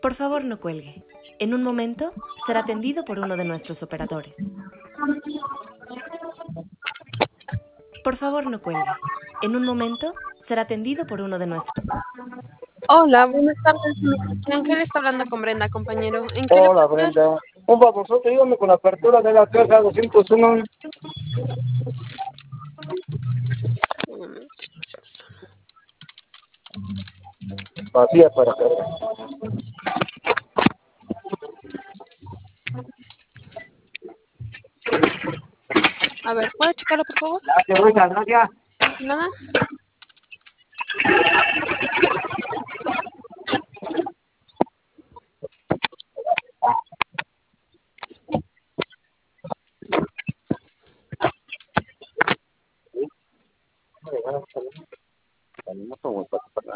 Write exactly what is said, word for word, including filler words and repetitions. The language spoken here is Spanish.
Por favor, no cuelgue. En un momento será atendido por uno de nuestros operadores. Por favor, no cuelgue. En un momento será atendido por uno de nuestros... Hola, buenas tardes. Mi Ángel está hablando con Brenda, compañero. ¿En qué le Hola, puedo ayudar? Brenda. Un favorzote, dígame con la apertura de la caja doscientos uno. Un momento. Vacía para acá. A ver, ¿puede checarlo, por favor? Gracias, Rosa, gracias. Nada.